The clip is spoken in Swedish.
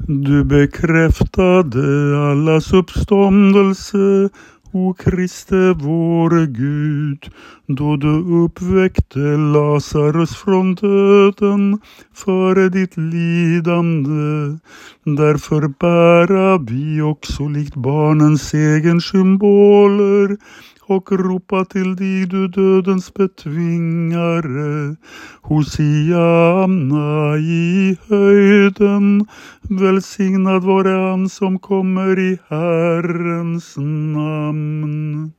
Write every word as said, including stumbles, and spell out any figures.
Du bekräftade allas uppståndelse, o Kriste vår Gud, då du uppväckte Lazarus från döden före ditt lidande. Därför bära vi också likt barnens egen symboler och ropa till dig, du dödens betvingare. Hosianna i höjden, välsignad vare han som kommer i Herrens namn.